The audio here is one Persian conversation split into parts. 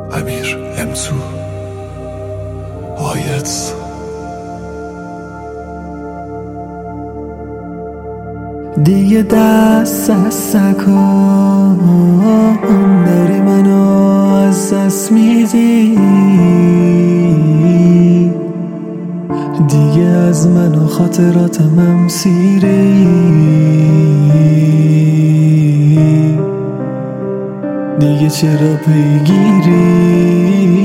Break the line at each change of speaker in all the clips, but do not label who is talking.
امیر امسو آیت
دیگه دست از سکان داری منو از دست میدی، دیگه از من و خاطراتم سیری، دیگه چرا پیگیری؟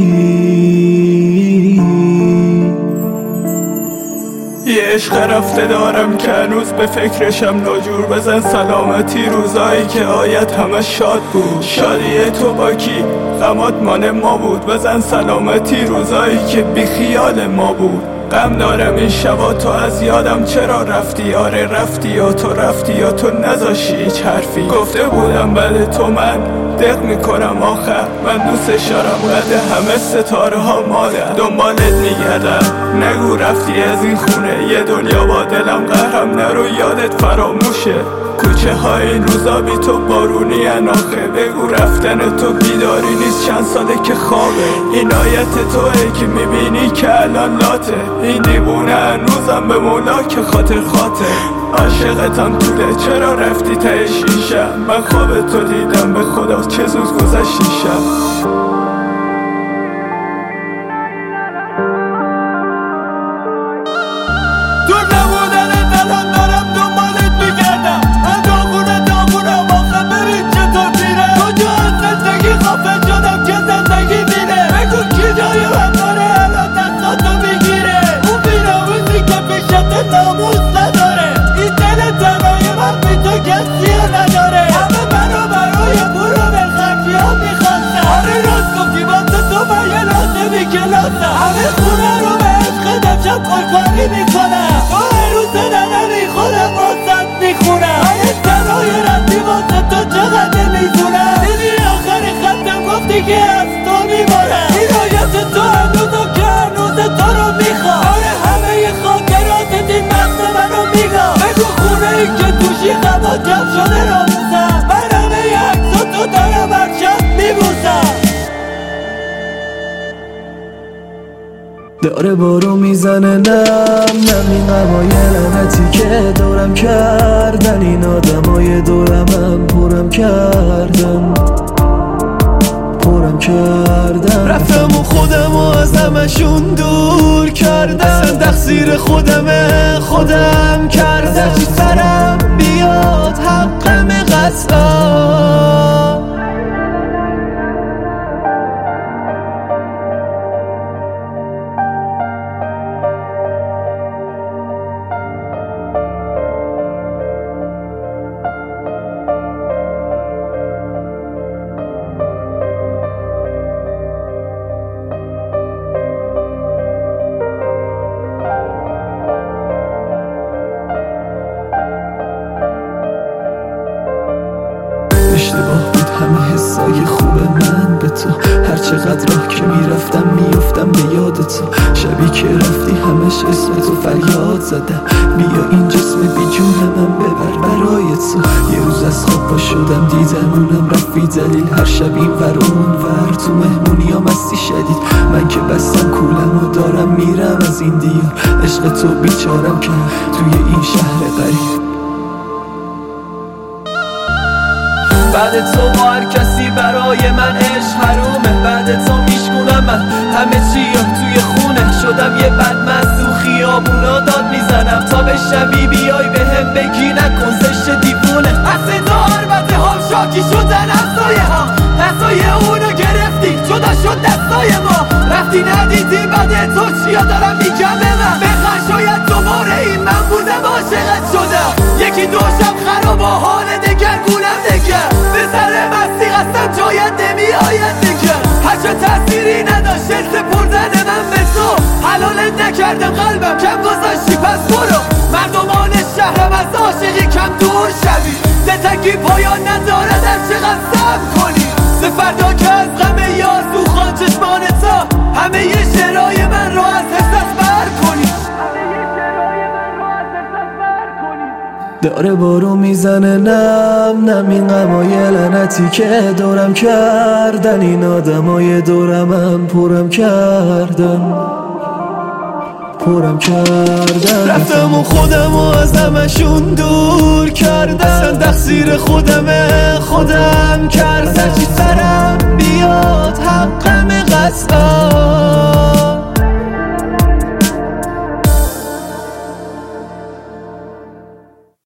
یه عشق رفته دارم که هنوز به فکرشم، ناجور بزن سلامتی روزایی که آیت همه شاد بود. شادی تو با کی؟ غمات مال ما بود. بزن سلامتی روزایی که بی خیال ما بود. غم دارم این شبا تو از یادم چرا رفتی؟ آره رفتی یا تو رفتی یا تو نذاشی هیچ حرفی. گفته بودم بعد تو من دق میکنم آخر، من دوستش دارم قد همه ستاره ها مادر. دنبالت میگردم نگو رفتی از این خونه، یه دنیا با دلم قهرم نرو یادت فراموشه. کوچه های این روزا بی تو بارونی اناخه، بگو رفتن تو بیداری نیست چند ساله که خوابه. این آیت توه که میبینی که الان لاته، این دیوونه هنوزم به مولا که خاطر خاطر. عاشقتم طوله چرا رفتی ته شیشم، من خواب تو دیدم به خدا چه زود گذشت شب.
همه خونه رو به عشق دمشب خالکاری میکنم، تو هر روز نداری خودم واسد میخونم. این تنهای ردی واسه تو چقدر میزونم، دیدی آخر خطم گفتی که از تو میبارم. این آیت تو هنوزو که هنوز تو رو میخوام، آره همه خاطراتت این مغز منو میگم. بگو خونه ای که توشی غما جمع شده را موزم، من همه عکسا تو دارم هر شب میبوسم.
داره بارو میزنه نم این غمای لعنتی که دورم کردن، این آدمای دورم پرم کردن رفتم و خودم و از همشون دور کردم، تقصیر خودم کردم. چی سرم بیاد حقم قطعا، اشتباه بود همه حسای خوب من به تو، هر چقدر راه که میرفتم میافتم به یاد تو. شبی که رفتی همش اسم تو فریاد زدم، بیا این جسم بی جونم ببر برای تو. یه روز از خواب پا شدم دیدم اونم رفت بی دلیل، هر شب این ور اون ور تو مهمونی ها مستی شدید. من که بستم کولم و دارم میرم از این دیار، عشق تو بیچارم کرد توی این شهر غریب.
بعد تو با هر کسی برای من عشق حرومه، بعد تو میشکونم من همه چی توی خونه. شدم یه بدمست تو خیابونا داد میزنم تا به شبی بیای به هم بگی نکن زشت دیوونه. از صدا عربت ها شاکی شدن افزایه ها، دستای اونو گرفتی جدا شد دستای ما. رفتی ندیدی بعد تو چیا دارم میگم به من، بخن شاید دوباره این من بودم عاشقت شدم. یکی دوشم خراب و حال دگر گولم دگر، به سر مستی قصدم جایت نمیآید دگر. هرچه تأثیری نداشت سپردن من به تو، حلالت نکردم قلبم کم گذاشتی پس برو. مردمان شهرم از عاشقی کم دور شوی، زندگی پایان نداره در چقدر صبر کنی. فردا که از غم یار تو خان چشمان تا، همه ی شعرهای من رو از حساس بر کنی.
داره بارو میزنه نم نم این غمای لعنتی که دورم کردن، این آدمای دورمم پرم کردن. رفتم و خودم و از همشون دور کردم، اصلا تقصیر خودم کردم. هرچی سرم بیاد حقم قسم